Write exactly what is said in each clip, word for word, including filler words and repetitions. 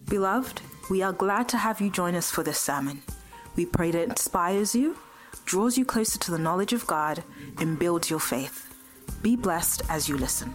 Beloved, we are glad to have you join us for this sermon. We pray that it inspires you, draws you closer to the knowledge of God, and builds your faith. Be blessed as you listen.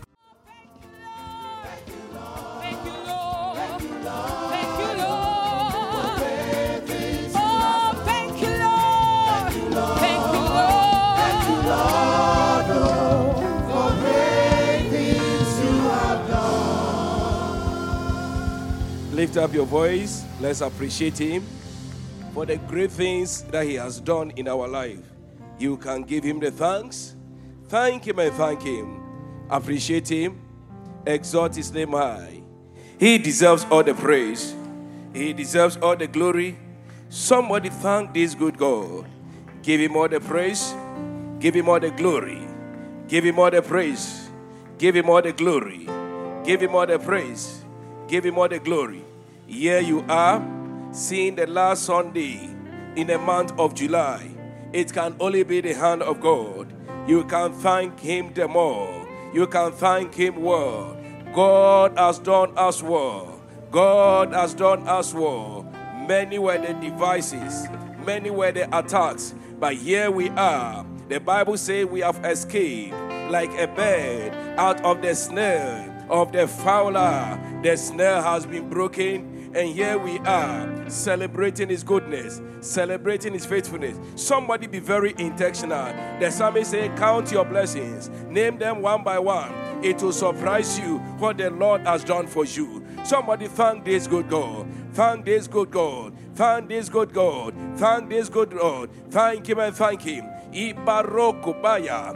Lift up your voice. Let's appreciate him for the great things that he has done in our life. You can give him the thanks. Thank him and thank him. Appreciate him. Exalt his name high. He deserves all the praise. He deserves all the glory. Somebody thank this good God. Give him all the praise. Give him all the glory. Give him all the praise. Give him all the glory. Give him all the praise. Give him all the glory. Here you are, seeing the last Sunday in the month of July. It can only be the hand of God. You can thank him the more. You can thank him well. God has done us well. God has done us well. Many were the devices. Many were the attacks. But here we are. The Bible says we have escaped like a bird out of the snare of the fowler. The snare has been broken, and here we are celebrating his goodness, celebrating his faithfulness. Somebody be very intentional. The psalmist said, count your blessings, name them one by one. It will surprise you what the Lord has done for you. Somebody thank this good God. Thank this good God. Thank this good God. Thank this good God. Thank him and thank him. Ibarokubaya,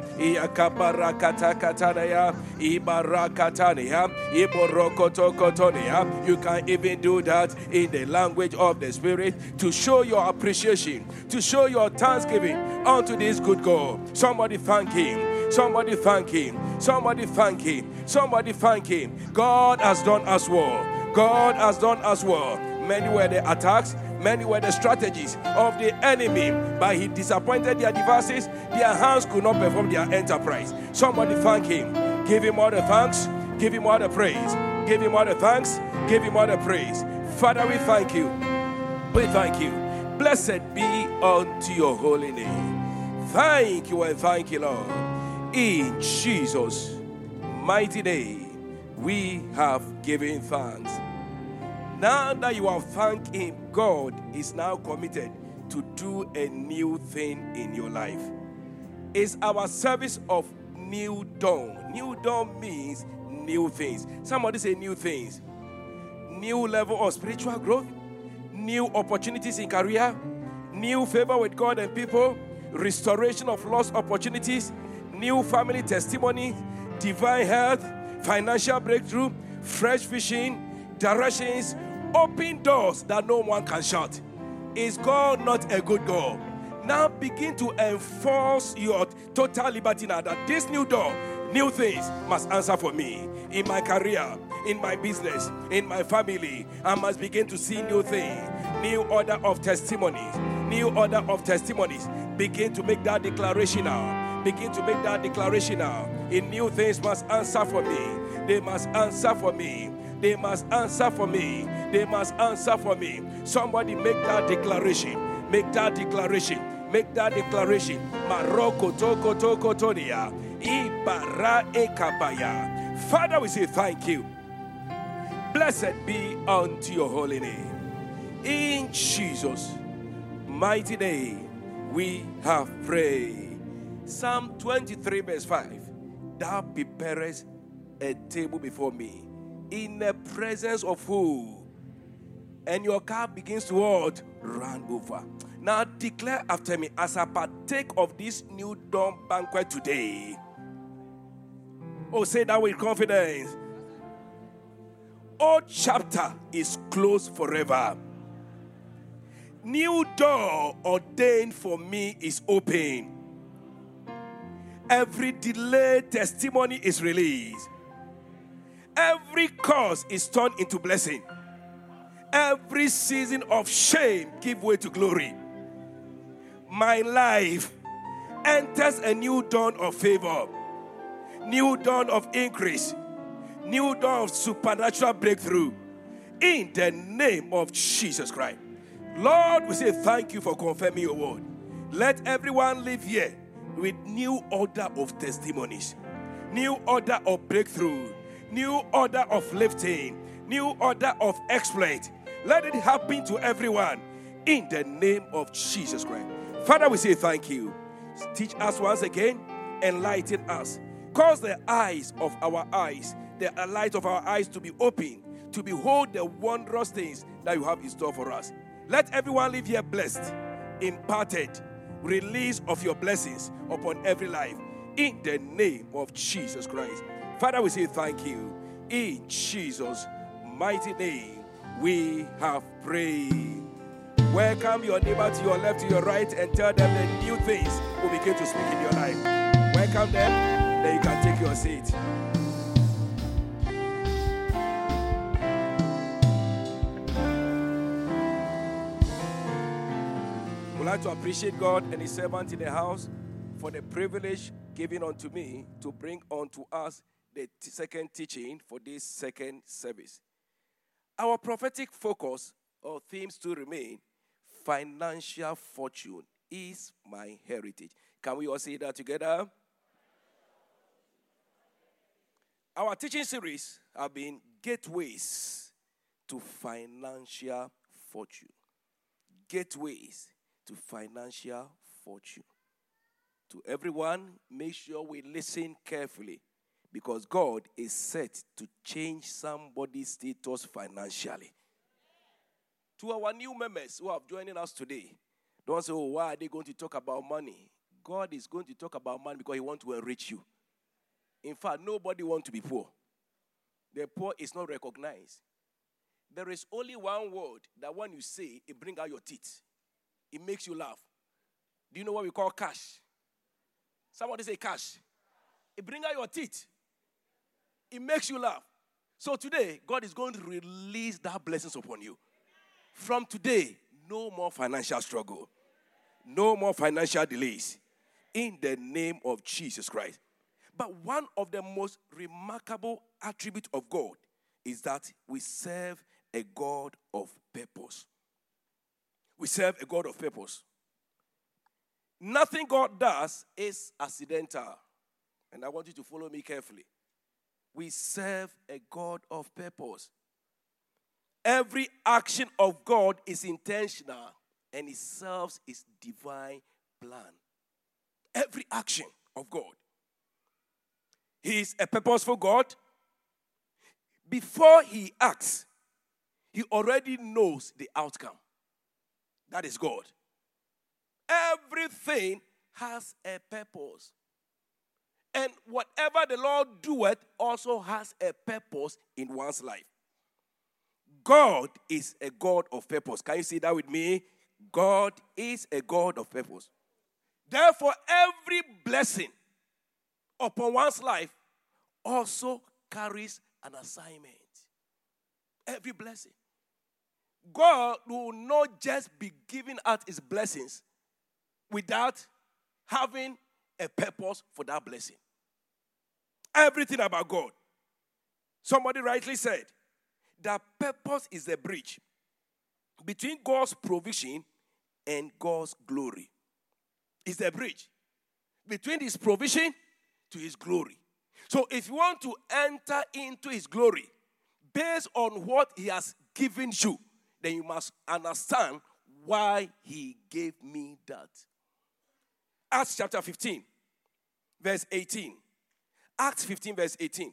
Iakabarakatakatania, Ibarakatania, Iborokotokotonia. You can even do that in the language of the Spirit to show your appreciation, to show your thanksgiving unto this good God. Somebody thank him. Somebody thank him. Somebody thank him. Somebody thank him. God has done us well. God has done us well. Many were the attacks. Many were the strategies of the enemy, but he disappointed their devices. Their hands could not perform their enterprise. Somebody thank him. Give him all the thanks. Give him all the praise. Give him all the thanks. Give him all the praise. Father, we thank you. We thank you. Blessed be unto your holy name. Thank you and thank you, Lord. In Jesus' mighty name, we have given thanks. Now that you have thanked him, God is now committed to do a new thing in your life. It's our service of new dawn. New dawn means new things. Somebody say new things. New level of spiritual growth, new opportunities in career, new favor with God and people, restoration of lost opportunities, new family testimony, divine health, financial breakthrough, fresh vision, directions, open doors that no one can shut. Is God not a good God? Now begin to enforce your total liberty now that this new door, new things must answer for me. In my career, in my business, in my family, I must begin to see new things. New order of testimonies. New order of testimonies. Begin to make that declaration now. Begin to make that declaration now. In new things must answer for me. They must answer for me. They must answer for me. They must answer for me. Somebody make that declaration. Make that declaration. Make that declaration. Maroko toko toko tonia. Ibara ekabaya. Father, we say thank you. Blessed be unto your holy name. In Jesus' mighty name, we have prayed. Psalm twenty-three verse five. Thou preparest a table before me in the presence of who? And your cup begins to what? Run over. Now declare after me, as I partake of this new dawn banquet today. Oh, say that with confidence. Old chapter is closed forever. New door ordained for me is open. Every delayed testimony is released. Every curse is turned into blessing. Every season of shame give way to glory. My life enters a new dawn of favor, new dawn of increase, new dawn of supernatural breakthrough. In the name of Jesus Christ. Lord, we say thank you for confirming your word. Let everyone live here with new order of testimonies, new order of breakthrough, new order of lifting, new order of exploit. Let it happen to everyone in the name of Jesus Christ. Father, we say thank you. Teach us once again, enlighten us. Cause the eyes of our eyes, the light of our eyes to be open, to behold the wondrous things that you have in store for us. Let everyone live here blessed, imparted, release of your blessings upon every life. In the name of Jesus Christ. Father, we say thank you. In Jesus' mighty name, we have prayed. Welcome your neighbor to your left, to your right, and tell them the new things will begin to speak in your life. Welcome them, then you can take your seat. I'd like to appreciate God and His servant in the house for the privilege given unto me to bring unto us the t- second teaching for this second service. Our prophetic focus or themes to remain: financial fortune is my heritage. Can we all say that together? Our teaching series have been Gateways to Financial Fortune. Gateways to financial fortune. To everyone, make sure we listen carefully, because God is set to change somebody's status financially. To our new members who have joined us today, don't say, oh, why are they going to talk about money? God is going to talk about money because He wants to enrich you. In fact, nobody wants to be poor. The poor is not recognized. There is only one word that when you say, it brings out your teeth. It makes you laugh. Do you know what we call cash? Somebody say cash. It brings out your teeth. It makes you laugh. So today, God is going to release that blessings upon you. From today, no more financial struggle. No more financial delays. In the name of Jesus Christ. But one of the most remarkable attributes of God is that we serve a God of purpose. We serve a God of purpose. Nothing God does is accidental. And I want you to follow me carefully. We serve a God of purpose. Every action of God is intentional, and it serves His divine plan. Every action of God. He is a purposeful God. Before He acts, He already knows the outcome. That is God. Everything has a purpose. And whatever the Lord doeth also has a purpose in one's life. God is a God of purpose. Can you see that with me? God is a God of purpose. Therefore, every blessing upon one's life also carries an assignment. Every blessing. God will not just be giving out His blessings without having a purpose for that blessing. Everything about God. Somebody rightly said that purpose is the bridge between God's provision and God's glory. It's the bridge between His provision to His glory. So if you want to enter into His glory based on what He has given you, then you must understand why He gave me that. Acts chapter fifteen, verse eighteen. Acts fifteen, verse eighteen.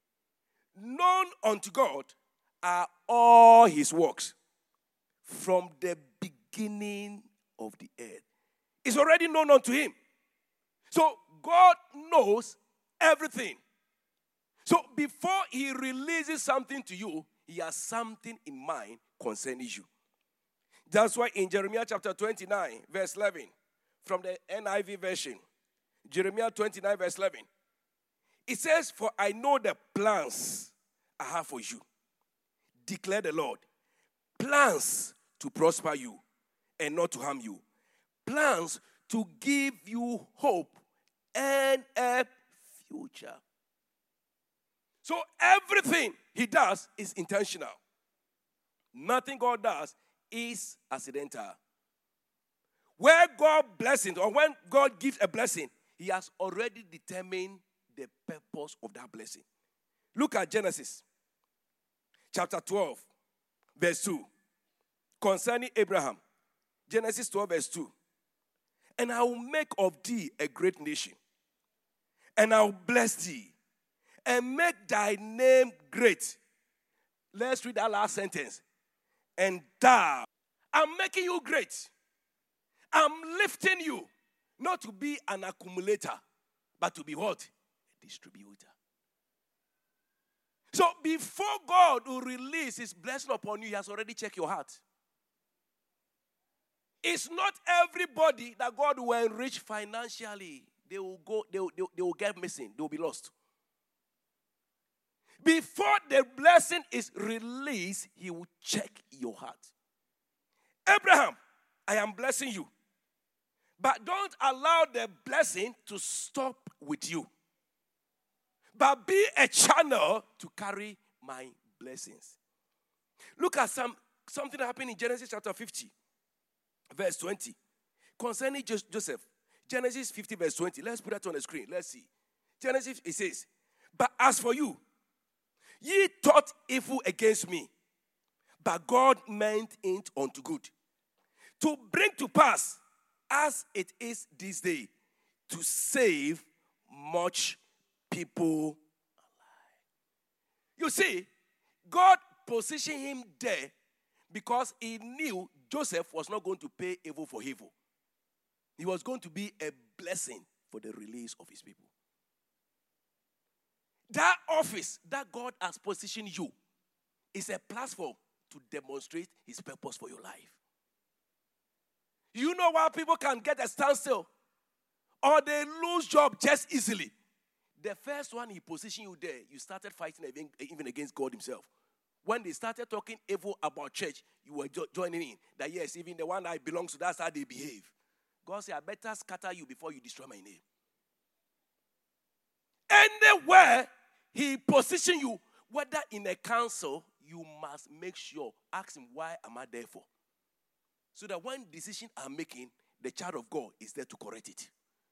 Known unto God are all His works from the beginning of the earth. It's already known unto Him. So God knows everything. So before He releases something to you, He has something in mind concerning you. That's why in Jeremiah chapter twenty-nine, verse eleven, from the N I V version, Jeremiah twenty-nine, verse eleven, it says, for I know the plans I have for you, declare the Lord. Plans to prosper you and not to harm you. Plans to give you hope and a future. So everything He does is intentional. Nothing God does is accidental. Where God blessings, or when God gives a blessing, he has already determined the purpose of that blessing. Look at Genesis chapter twelve, verse two. Concerning Abraham. Genesis twelve, verse two. And I will make of thee a great nation, and I will bless thee, and make thy name great. Let's read that last sentence. And thou, I'm making you great. I'm lifting you, not to be an accumulator, but to be what? A distributor. So before God will release his blessing upon you, he has already checked your heart. It's not everybody that God will enrich financially. They will go, they will, they will, they will get missing. They will be lost. Before the blessing is released, he will check your heart. Abraham, I am blessing you. But don't allow the blessing to stop with you. But be a channel to carry my blessings. Look at some something happened in Genesis chapter fifty, verse twenty. Concerning Joseph. Genesis fifty, verse twenty. Let's put that on the screen. Let's see. Genesis, it says, but as for you, ye thought evil against me, but God meant it unto good, to bring to pass, as it is this day, to save much people alive. You see, God positioned him there because he knew Joseph was not going to pay evil for evil. He was going to be a blessing for the release of his people. That office that God has positioned you is a platform to demonstrate his purpose for your life. You know why people can get a standstill or they lose job just easily? The first one he positioned you there, you started fighting even against God himself. When they started talking evil about church, you were jo- joining in. That yes, even the one I belong to, that's how they behave. God said, I better scatter you before you destroy my name. Anywhere he positioned you, whether in a council, you must make sure, ask him, why am I there for? So that when decisions are making, the child of God is there to correct it.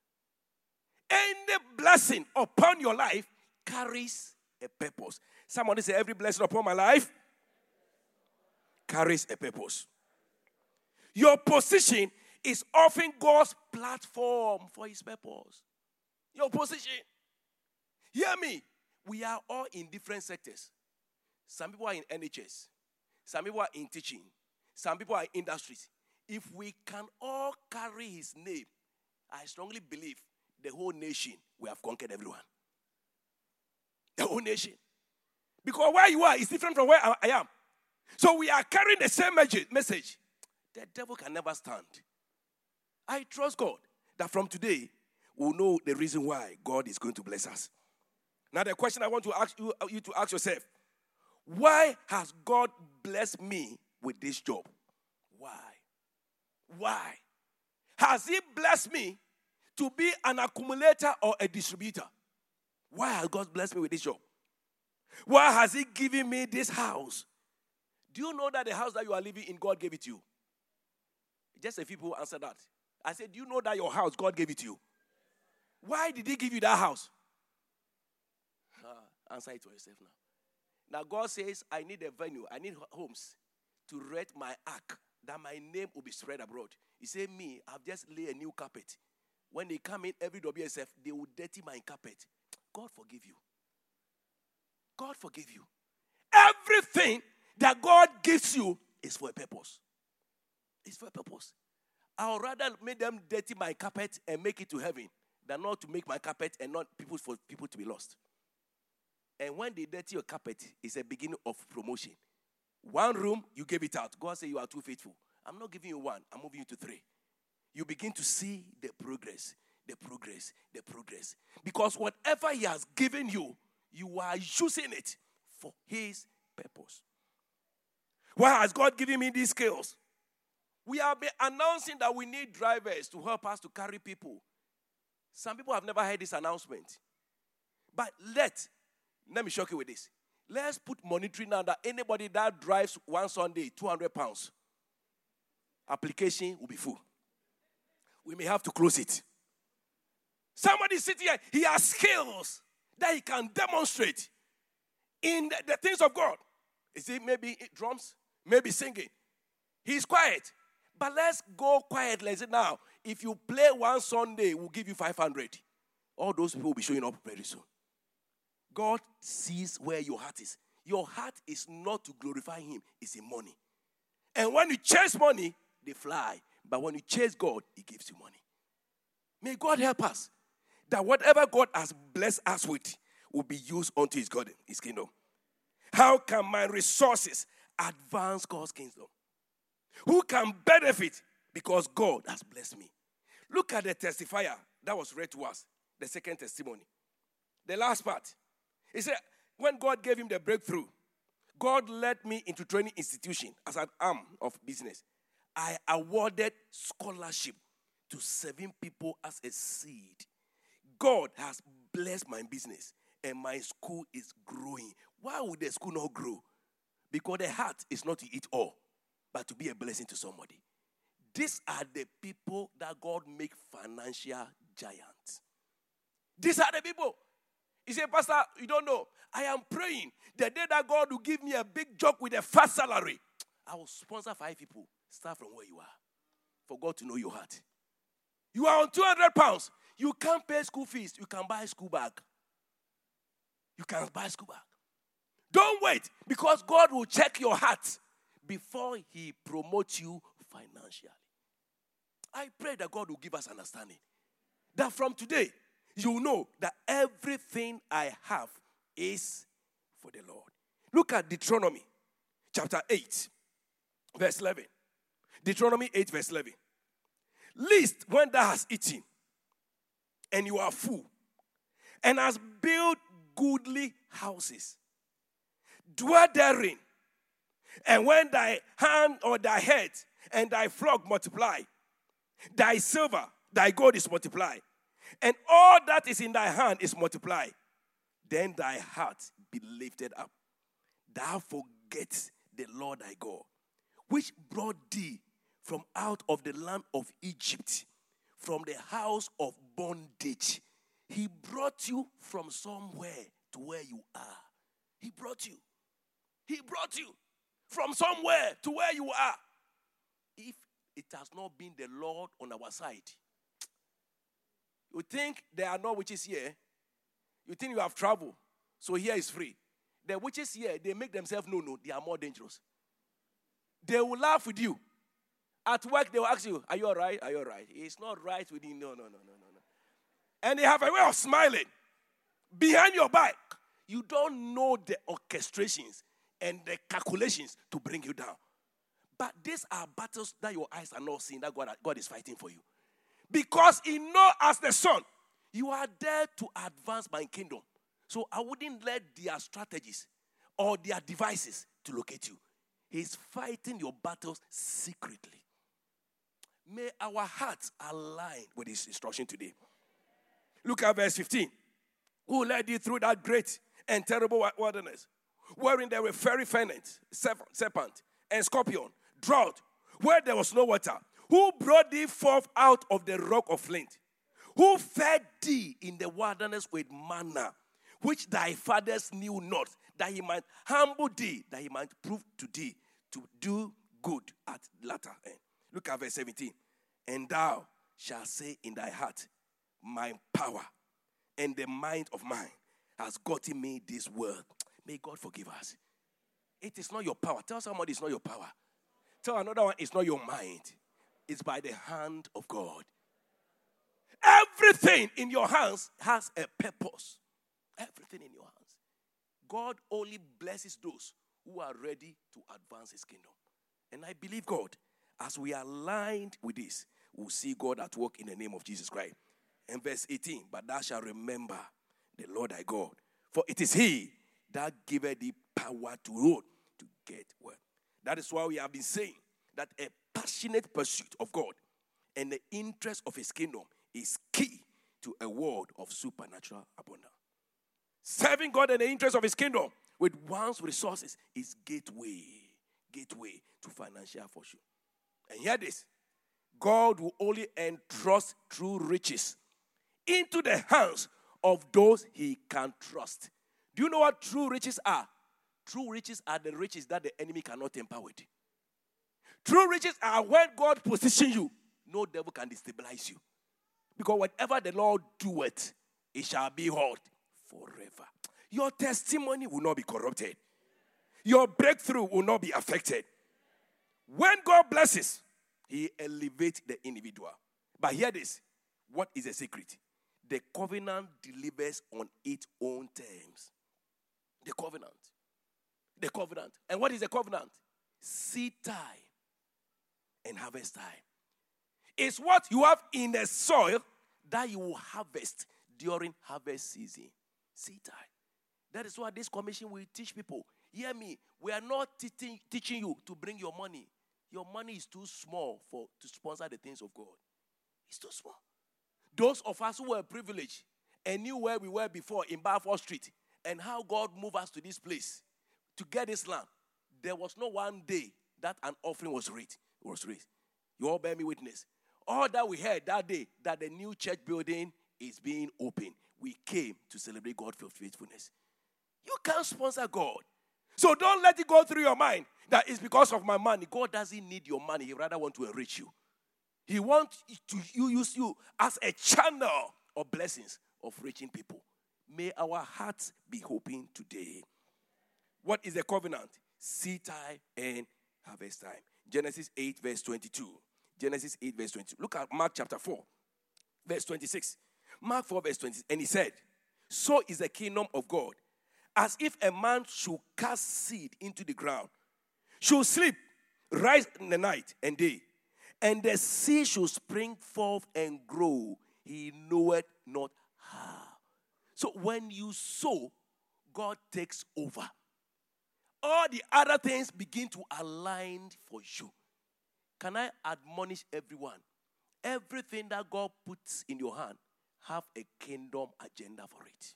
Any blessing upon your life carries a purpose. Somebody say, every blessing upon my life carries a purpose. Your position is often God's platform for his purpose. Your position. Hear me. We are all in different sectors. Some people are in N H S. Some people are in teaching. Some people are in industries. If we can all carry his name, I strongly believe the whole nation will have conquered everyone. The whole nation. Because where you are is different from where I am. So we are carrying the same message. The devil can never stand. I trust God that from today, we'll know the reason why God is going to bless us. Now the question I want to ask you, you to ask yourself, why has God blessed me with this job? Why? Why? Has he blessed me to be an accumulator or a distributor? Why has God blessed me with this job? Why has he given me this house? Do you know that the house that you are living in, God gave it to you? Just a few people answer that. I said, do you know that your house, God gave it to you? Why did he give you that house? Uh, answer it for yourself now. Now God says, I need a venue. I need homes to rent my ark, that my name will be spread abroad. He said, me, I've just laid a new carpet. When they come in, every W S F, they will dirty my carpet. God forgive you. God forgive you. Everything that God gives you is for a purpose. It's for a purpose. I would rather make them dirty my carpet and make it to heaven than not to make my carpet and not people for people to be lost. And when they dirty your carpet, it's a beginning of promotion. One room, you gave it out. God said you are too faithful. I'm not giving you one. I'm moving you to three. You begin to see the progress, the progress, the progress. Because whatever he has given you, you are using it for his purpose. Why has God given me these skills? We have been announcing that we need drivers to help us to carry people. Some people have never heard this announcement. But let, let me shock you with this. Let's put monetary now that anybody that drives one Sunday, two hundred pounds, application will be full. We may have to close it. Somebody sitting here, he has skills that he can demonstrate in the, the things of God. Is it maybe drums? Maybe singing. He's quiet. But let's go quiet. Let's say now, if you play one Sunday, we'll give you five hundred. All those people will be showing up very soon. God sees where your heart is. Your heart is not to glorify him, it's in money. And when you chase money, they fly. But when you chase God, he gives you money. May God help us that whatever God has blessed us with will be used unto his God, his kingdom. How can my resources advance God's kingdom? Who can benefit because God has blessed me? Look at the testifier that was read to us, the second testimony. The last part. He said, when God gave him the breakthrough, God led me into training institution as an arm of business. I awarded scholarship to seven people as a seed. God has blessed my business and my school is growing. Why would the school not grow? Because the heart is not to eat all, but to be a blessing to somebody. These are the people that God make financial giants. These are the people. He said, Pastor, you don't know. I am praying the day that God will give me a big job with a fast salary, I will sponsor five people. Start from where you are. For God to know your heart. You are on two hundred pounds. You can't pay school fees. You can buy a school bag. You can buy a school bag. Don't wait, because God will check your heart before he promotes you financially. I pray that God will give us understanding. That from today, you know that everything I have is for the Lord. Look at Deuteronomy chapter eight, verse eleven. Deuteronomy eight, verse eleven. Least when thou hast eaten, and you are full, and hast built goodly houses, dwell therein, and when thy hand or thy head and thy flock multiply, thy silver, thy gold is multiplied, and all that is in thy hand is multiplied, then thy heart be lifted up. Thou forget the Lord thy God, which brought thee from out of the land of Egypt, from the house of bondage. He brought you from somewhere to where you are. He brought you. He brought you from somewhere to where you are. If it has not been the Lord on our side, you think there are no witches here? You think you have traveled, so here is free. The witches here, they make themselves no, no, they are more dangerous. They will laugh with you. At work, they will ask you, are you all right? Are you all right? It's not right with you. No, no, no, no, no, no. And they have a way of smiling behind your back. You don't know the orchestrations and the calculations to bring you down. But these are battles that your eyes are not seeing, that God, God is fighting for you. Because he knows as the son, you are there to advance my kingdom. So I wouldn't let their strategies or their devices to locate you. He's fighting your battles secretly. May our hearts align with his instruction today. Look at verse fifteen. Who led you through that great and terrible wilderness, wherein there were fiery serpent, serpent and scorpion, drought, where there was no water? Who brought thee forth out of the rock of flint? Who fed thee in the wilderness with manna, which thy fathers knew not, that he might humble thee, that he might prove to thee to do good at the latter end. Look at verse seventeen. And thou shalt say in thy heart, my power and the mind of mine has gotten me this world. May God forgive us. It is not your power. Tell somebody it's not your power. Tell another one it's not your mind. It's by the hand of God. Everything in your hands has a purpose. Everything in your hands. God only blesses those who are ready to advance his kingdom. And I believe God, as we are aligned with this, we'll see God at work in the name of Jesus Christ. And verse eighteen, but thou shalt remember the Lord thy God, for it is he that giveth thee power to rule, to get wealth. That is why we have been saying that a passionate pursuit of God and the interest of his kingdom is key to a world of supernatural abundance. Serving God and the interest of his kingdom with one's resources is gateway. Gateway to financial fortune. And hear this. God will only entrust true riches into the hands of those he can trust. Do you know what true riches are? True riches are the riches that the enemy cannot tamper with. True riches are when God positions you, no devil can destabilize you. Because whatever the Lord doeth, it shall be held forever. Your testimony will not be corrupted. Your breakthrough will not be affected. When God blesses, he elevates the individual. But hear this. What is the secret? The covenant delivers on its own terms. The covenant. The covenant. And what is the covenant? Seed time and harvest time. It's what you have in the soil that you will harvest during harvest season. Seed time. That is why this commission will teach people. Hear me. We are not teaching, teaching you to bring your money. Your money is too small for to sponsor the things of God. It's too small. Those of us who were privileged and knew where we were before in Balfour Street and how God moved us to this place to get this land, there was no one day that an offering was raised. Was raised. You all bear me witness. All that we heard that day, that the new church building is being opened, we came to celebrate God's faithfulness. You can't sponsor God. So don't let it go through your mind that it's because of my money. God doesn't need your money. He rather wants to enrich you. He wants to use you as a channel of blessings of reaching people. May our hearts be hoping today. What is the covenant? Seed time and harvest time. Genesis eight verse twenty-two. Genesis eight verse twenty-two. Look at Mark chapter four verse twenty-six. Mark four verse twenty. And he said, so is the kingdom of God. As if a man should cast seed into the ground, should sleep, rise in the night and day, and the seed should spring forth and grow, he knoweth not how. So when you sow, God takes over. All the other things begin to align for you. Can I admonish everyone? Everything that God puts in your hand, have a kingdom agenda for it.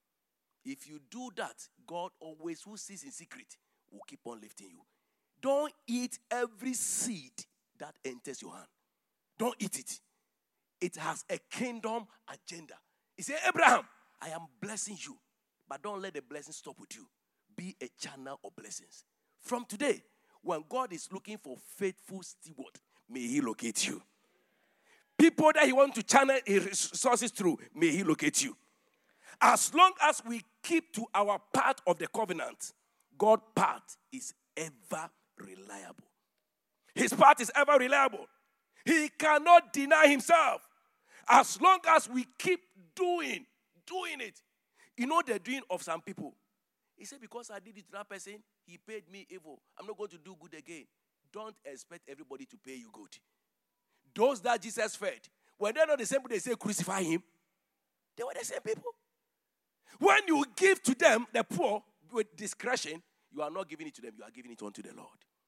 If you do that, God always, who sees in secret, will keep on lifting you. Don't eat every seed that enters your hand. Don't eat it. It has a kingdom agenda. He said, Abraham, I am blessing you, but don't let the blessing stop with you. Be a channel of blessings. From today, when God is looking for faithful steward, may he locate you. People that he wants to channel his resources through, may he locate you. As long as we keep to our part of the covenant, God's part is ever reliable. His part is ever reliable. He cannot deny himself. As long as we keep doing, doing it. You know the doing of some people. He said, because I did it to that person, he paid me evil. I'm not going to do good again. Don't expect everybody to pay you good. Those that Jesus fed, were they not the same people they say crucify him? They were the same people. When you give to them, the poor, with discretion, you are not giving it to them. You are giving it unto the Lord.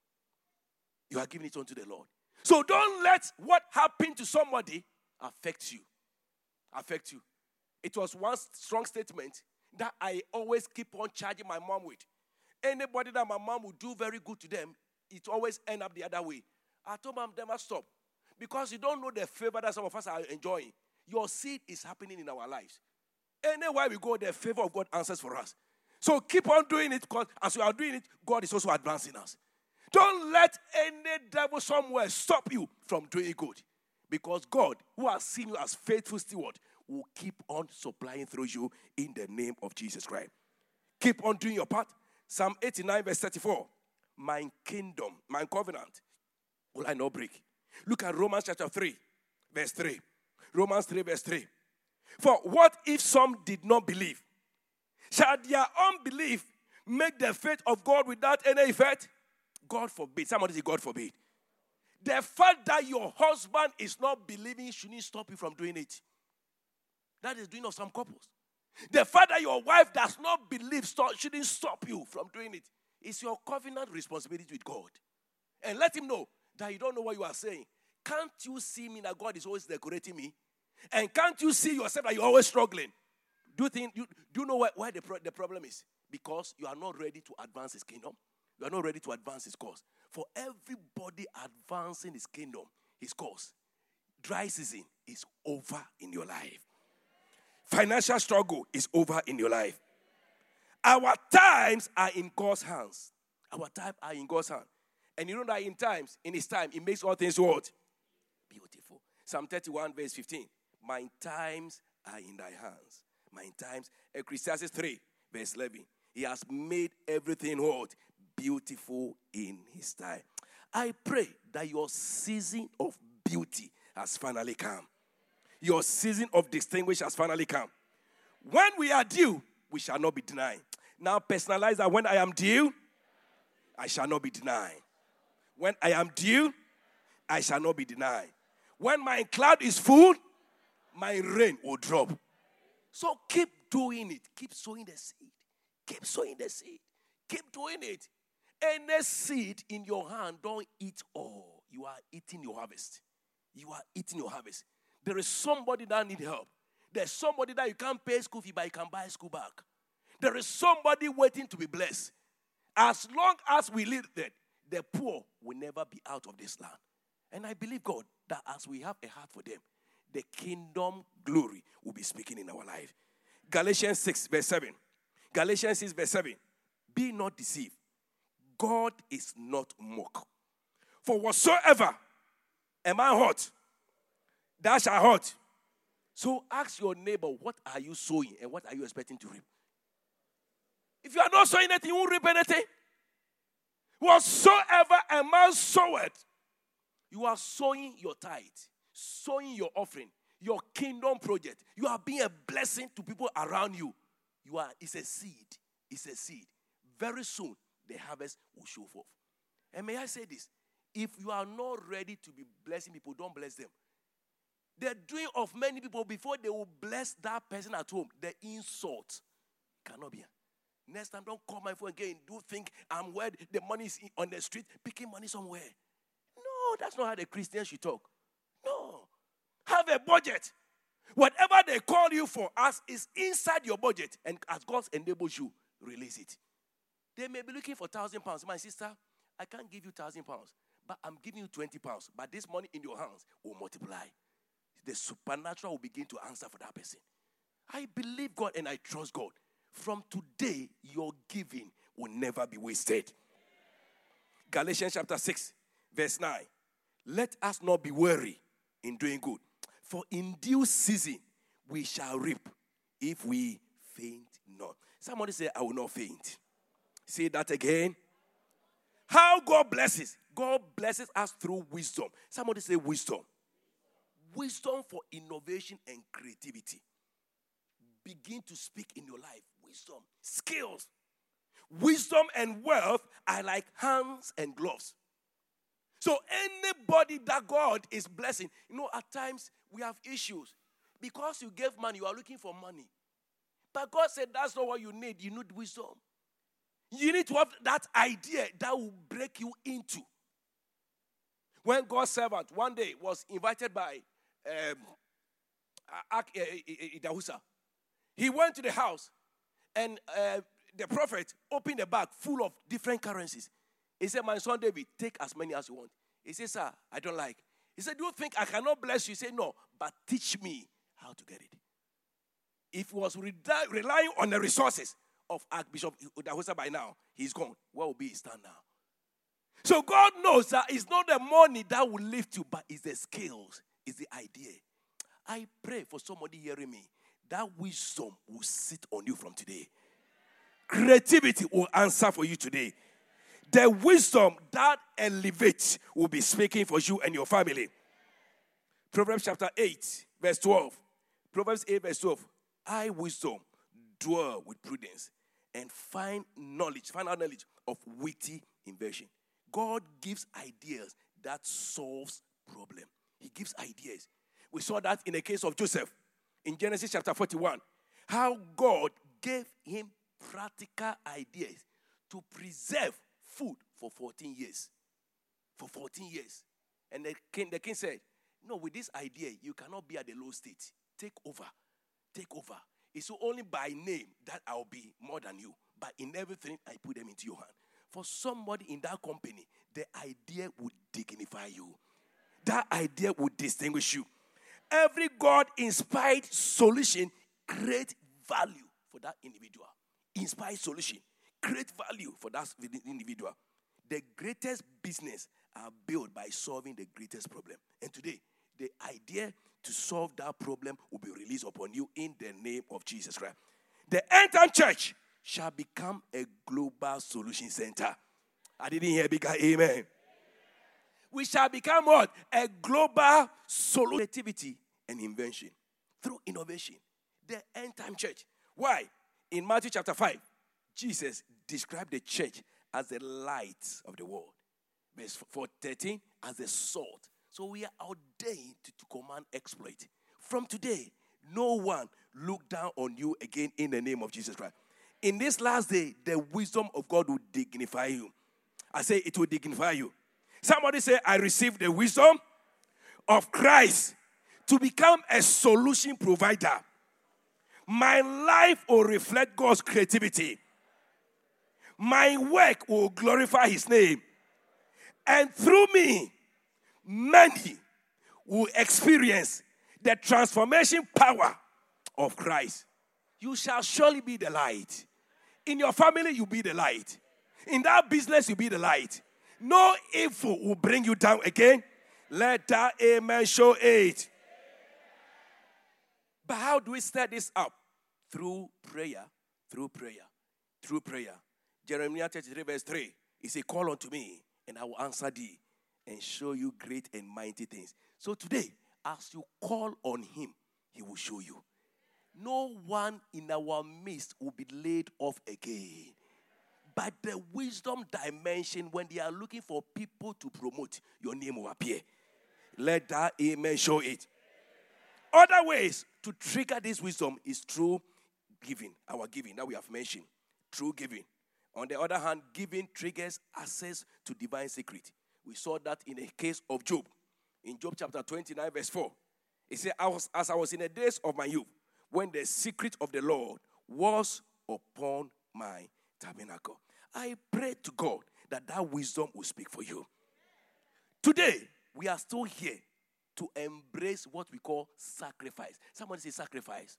You are giving it unto the Lord. So don't let what happened to somebody affect you. Affect you. It was one strong statement that I always keep on charging my mom with. Anybody that my mom would do very good to them, it always end up the other way. I told mom, never stop. Because you don't know the favor that some of us are enjoying. Your seed is happening in our lives. Anywhere we go, the favor of God answers for us. So keep on doing it, because as we are doing it, God is also advancing us. Don't let any devil somewhere stop you from doing good. Because God, who has seen you as faithful steward, will keep on supplying through you in the name of Jesus Christ. Keep on doing your part. Psalm eighty-nine verse thirty-four. My kingdom, my covenant, will I not break. Look at Romans chapter three, verse three. Romans three, verse three. For what if some did not believe? Shall their unbelief make the faith of God without any effect? God forbid. Somebody say, God forbid. The fact that your husband is not believing shouldn't stop you from doing it. That is doing of some couples. The fact that your wife does not believe stop, shouldn't stop you from doing it. It's your covenant responsibility with God. And let him know that you don't know what you are saying. Can't you see me that God is always decorating me? And can't you see yourself that you're always struggling? Do you think, you, do you know where, where the, pro, the problem is? Because you are not ready to advance his kingdom. You are not ready to advance his cause. For everybody advancing his kingdom, his cause, dry season is over in your life. Financial struggle is over in your life. Our times are in God's hands. Our times are in God's hand. And you know that in times, in his time, he makes all things what? Beautiful. Psalm thirty-one verse fifteen. My times are in thy hands. My times. Ecclesiastes three verse eleven. He has made everything what? Beautiful in his time. I pray that your season of beauty has finally come. Your season of distinguish has finally come. When we are due, we shall not be denied. Now personalize that. When I am due, I shall not be denied. When I am due, I shall not be denied. When my cloud is full, my rain will drop. So keep doing it. Keep sowing the seed. Keep sowing the seed. Keep doing it. Any seed in your hand, don't eat all. You are eating your harvest. You are eating your harvest. There is somebody that needs help. There's somebody that you can't pay school fee, but you can buy school back. There is somebody waiting to be blessed. As long as we live there, the poor will never be out of this land. And I believe, God, that as we have a heart for them, the kingdom glory will be speaking in our life. Galatians six verse seven. Galatians six verse seven. Be not deceived. God is not mocked. For whatsoever am I hot, thou shalt hot. So ask your neighbor, what are you sowing and what are you expecting to reap? If you are not sowing anything, you won't reap anything. Whatsoever a man soweth, you are sowing your tithe, sowing your offering, your kingdom project. You are being a blessing to people around you. You are. It's a seed. It's a seed. Very soon, the harvest will show forth. And may I say this? If you are not ready to be blessing people, don't bless them. The doing of many people before they will bless that person at home, the insult cannot be. Next time, don't call my phone again. Do think I'm where the money is on the street, picking money somewhere. No, that's not how the Christians should talk. No. Have a budget. Whatever they call you for, as is inside your budget, and as God enables you, release it. They may be looking for one thousand pounds. My sister, I can't give you one thousand pounds, but I'm giving you twenty pounds. But this money in your hands will multiply. The supernatural will begin to answer for that person. I believe God and I trust God. From today, your giving will never be wasted. Galatians chapter six, verse nine. Let us not be weary in doing good, for in due season we shall reap if we faint not. Somebody say, I will not faint. Say that again. How God blesses. God blesses us through wisdom. Somebody say wisdom. Wisdom for innovation and creativity. Begin to speak in your life. Wisdom, skills. Wisdom and wealth are like hands and gloves. So anybody that God is blessing, you know, at times we have issues. Because you gave money, you are looking for money. But God said that's not what you need. You need wisdom. You need to have that idea that will break you into. When God's servant one day was invited by um, Idahusa, he went to the house and uh, the prophet opened a bag full of different currencies. He said, my son David, take as many as you want. He said, sir, I don't like. He said, do you think I cannot bless you? He said, no, but teach me how to get it. If he was re- relying on the resources of Archbishop Idahusa by now, he's gone. Where will be his stand now? So God knows that it's not the money that will lift you, but it's the skills, it's the idea. I pray for somebody hearing me, that wisdom will sit on you from today. Creativity will answer for you today. The wisdom that elevates will be speaking for you and your family. Proverbs chapter eight, verse twelve. Proverbs eight, verse twelve. I, wisdom, dwell with prudence and find knowledge, find out knowledge of witty invention. God gives ideas that solves problem. He gives ideas. We saw that in the case of Joseph in Genesis chapter forty-one. How God gave him practical ideas to preserve food for fourteen years. For fourteen years. And the king, the king said, no, with this idea, you cannot be at the low state. Take over. Take over. It's only by name that I'll be more than you. but in everything, I put them into your hand. For somebody in that company, the idea would dignify you. That idea would distinguish you. Every God-inspired solution creates value for that individual. Inspired solution create value for that individual. The greatest business are built by solving the greatest problem. And today, the idea to solve that problem will be released upon you in the name of Jesus Christ. The end-time church shall become a global solution center. I didn't hear bigger amen. We shall become what? A global solution. Creativity and invention through innovation. The end-time church. Why? In Matthew chapter five, Jesus described the church as the light of the world. Verse four thirteen, as the salt. So we are ordained to, to command exploit. From today, no one look down on you again in the name of Jesus Christ. In this last day, the wisdom of God will dignify you. I say it will dignify you. Somebody say, I receive the wisdom of Christ to become a solution provider. My life will reflect God's creativity. My work will glorify his name. And through me, many will experience the transformation power of Christ. You shall surely be the light. In your family, you'll be the light. In that business, you'll be the light. No evil will bring you down again. Let that amen show it. But how do we set this up? Through prayer, through prayer, through prayer. Jeremiah thirty-three verse three, he said, call unto me, and I will answer thee, and show you great and mighty things. So today, as you call on him, he will show you. No one in our midst will be laid off again. But the wisdom dimension, when they are looking for people to promote, your name will appear. Let that amen show it. Other ways to trigger this wisdom is through giving, our giving that we have mentioned. Through giving. On the other hand, giving triggers access to divine secret. We saw that in the case of Job. In Job chapter twenty-nine verse four. It said, I was, as I was in the days of my youth, when the secret of the Lord was upon my tabernacle. I pray to God that that wisdom will speak for you. Today, we are still here to embrace what we call sacrifice. Somebody say sacrifice.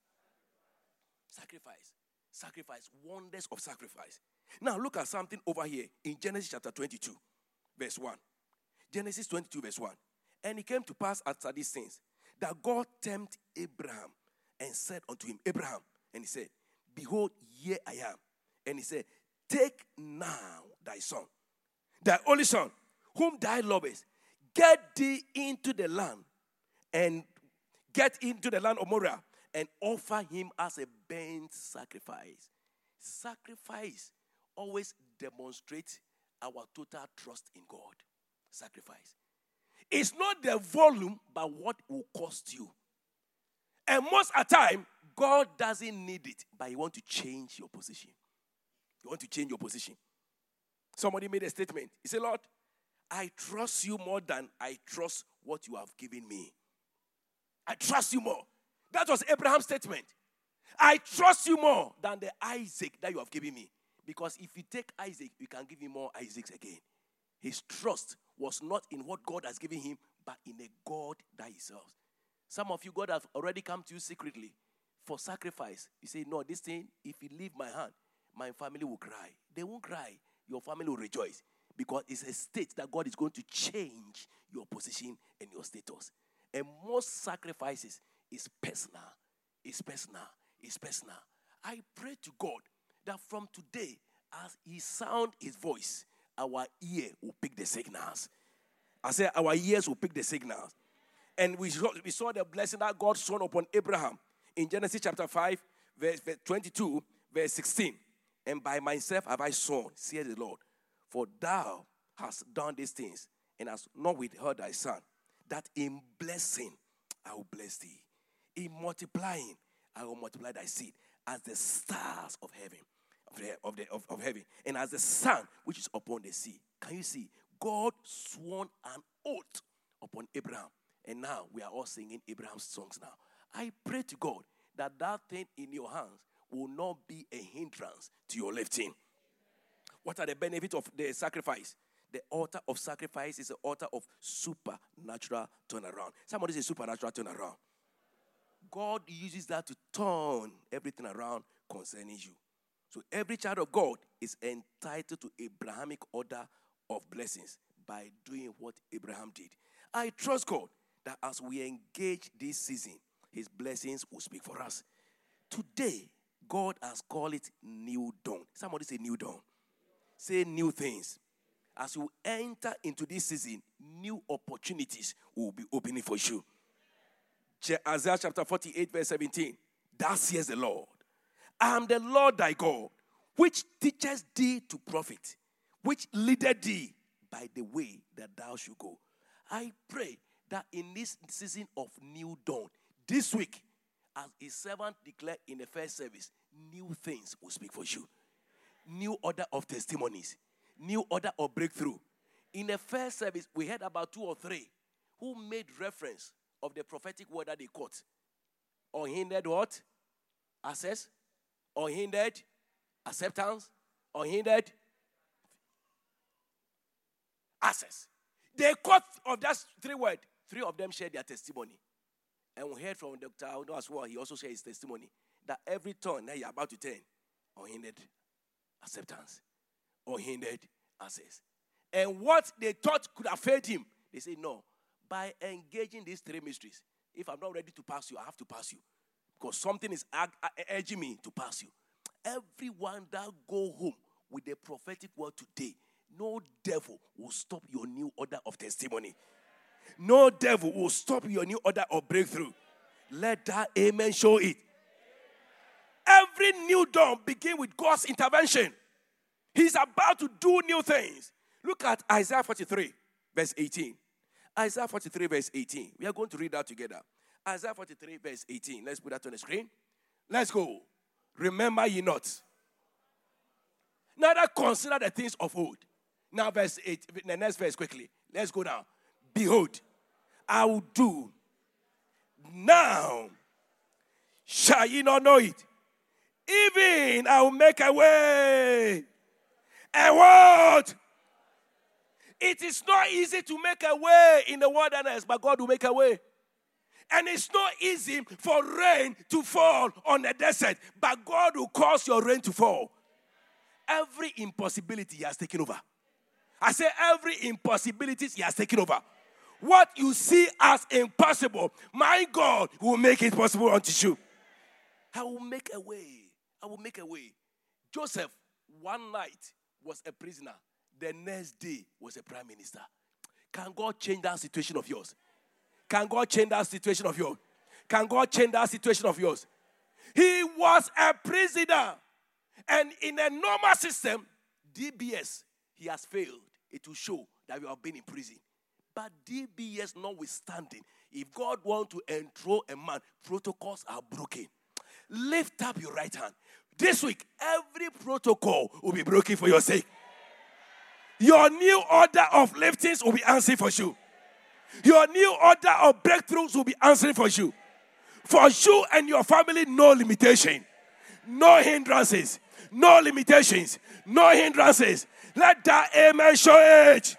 Sacrifice. Sacrifice. Wonders of sacrifice. Now look at something over here in Genesis chapter twenty-two, verse one. Genesis twenty-two, verse one. And it came to pass after these things that God tempted Abraham and said unto him, Abraham, and he said, behold, here I am. And he said, take now thy son, thy only son, whom thou lovest, get thee into the land, and get into the land of Moriah, and offer him as a burnt sacrifice. Sacrifice always demonstrates our total trust in God. Sacrifice. It's not the volume, but what it will cost you. And most of the time, God doesn't need it, but he wants to change your position. You want to change your position. Somebody made a statement. He said, Lord, I trust you more than I trust what you have given me. I trust you more. That was Abraham's statement. I trust you more than the Isaac that you have given me. Because if you take Isaac, you can give him more Isaacs again. His trust was not in what God has given him, but in a God that he serves. Some of you, God has already come to you secretly for sacrifice. You say, no, this thing, if you leave my hand, my family will cry. They won't cry. Your family will rejoice. Because it's a state that God is going to change your position and your status. And most sacrifices is personal. It's personal. It's personal. I pray to God that from today, as he sound his voice, our ear will pick the signals. I said our ears will pick the signals. And we saw, we saw the blessing that God shone upon Abraham in Genesis chapter five, verse twenty-two, verse sixteen. And by myself have I sworn, says the Lord, for thou hast done these things, and hast not withheld thy son, that in blessing I will bless thee. In multiplying, I will multiply thy seed as the stars of heaven, of the, of the of, of heaven, and as the sun which is upon the sea. Can you see? God sworn an oath upon Abraham. And now we are all singing Abraham's songs now. I pray to God that that thing in your hands will not be a hindrance to your lifting. What are the benefits of the sacrifice? The altar of sacrifice is an altar of supernatural turnaround. Somebody say supernatural turnaround. God uses that to turn everything around concerning you. So every child of God is entitled to Abrahamic order of blessings by doing what Abraham did. I trust God that as we engage this season, his blessings will speak for us. Today, God has called it new dawn. Somebody say new dawn. Say new things. As you enter into this season, new opportunities will be opening for you. Isaiah chapter forty-eight, verse seventeen. Thus says the Lord, I am the Lord thy God, which teacheth thee to profit, which leadeth thee by the way that thou should go. I pray that in this season of new dawn, this week, as his servant declared in the first service, new things will speak for you. New order of testimonies. New order of breakthrough. In the first service, we heard about two or three who made reference of the prophetic word that they caught. Unhindered what? Access. Unhindered acceptance. Unhindered access. They caught of that three words. Three of them shared their testimony. And we heard from Doctor Aldo as well. He also shared his testimony that every turn that you're about to turn, unhindered acceptance, unhindered access. And what they thought could have failed him, they say, no, by engaging these three mysteries, if I'm not ready to pass you, I have to pass you. Because something is urging me to pass you. Everyone that go home with the prophetic word today, no devil will stop your new order of testimony. No devil will stop your new order of breakthrough. Let that amen show it. Every new dawn begins with God's intervention. He's about to do new things. Look at Isaiah forty-three, verse eighteen. Isaiah forty-three, verse eighteen. We are going to read that together. Isaiah forty-three, verse eighteen. Let's put that on the screen. Let's go. Remember ye not. Neither consider the things of old. Now, verse eight. The next verse quickly. Let's go now. Behold, I will do. Now, shall ye not know it? Even I will make a way. And what? It is not easy to make a way in the wilderness, but God will make a way. And it's not easy for rain to fall on the desert, but God will cause your rain to fall. Every impossibility he has taken over. I say every impossibility he has taken over. What you see as impossible, my God will make it possible unto you. I will make a way. I will make a way. Joseph, one night, was a prisoner. The next day was a prime minister. Can God change that situation of yours? Can God change that situation of yours? Can God change that situation of yours? He was a prisoner. And in a normal system, D B S, he has failed. It will show that you have been in prison. But D B S notwithstanding, if God wants to enthron a man, protocols are broken. Lift up your right hand. This week, every protocol will be broken for your sake. Your new order of liftings will be answered for you. Your new order of breakthroughs will be answered for you. For you and your family, no limitation. No hindrances. No limitations. No hindrances. Let that amen show it.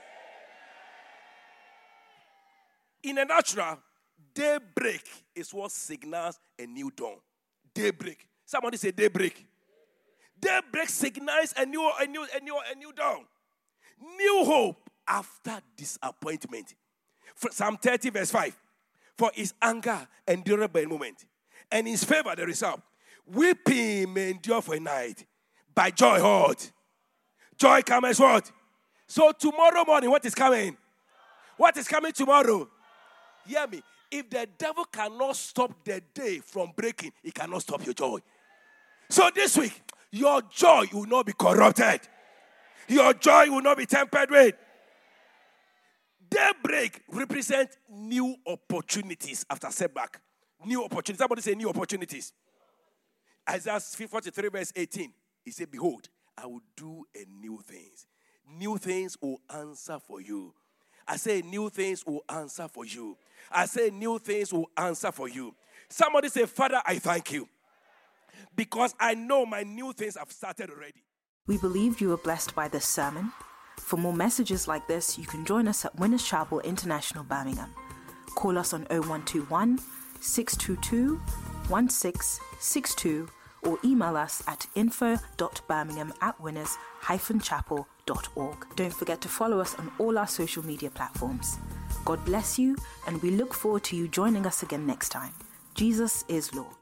In a natural, daybreak is what signals a new dawn. Daybreak. Somebody say daybreak. Daybreak signals a new, a new, a new, a new dawn. New hope after disappointment. Psalm thirty verse five. For his anger endureth by a moment, and his favor there is up. Weeping may endure for a night, by joy what? Joy comes what? So tomorrow morning, what is coming? What is coming tomorrow? Hear me. If the devil cannot stop the day from breaking, he cannot stop your joy. So this week, your joy will not be corrupted. Your joy will not be tempered with. Daybreak represents new opportunities after setback. New opportunities. Somebody say new opportunities. Isaiah forty-three verse eighteen. He said, behold, I will do a new things. New things will answer for you. I say new things will answer for you. I say new things will answer for you. Somebody say, Father, I thank you. Because I know my new things have started already. We believe you were blessed by this sermon. For more messages like this, you can join us at Winners Chapel International, Birmingham. Call us on oh one two one, six two two, one six six two or email us at info.birmingham at winners dash chapel dot org. Don't forget to follow us on all our social media platforms. God bless you, and we look forward to you joining us again next time. Jesus is Lord.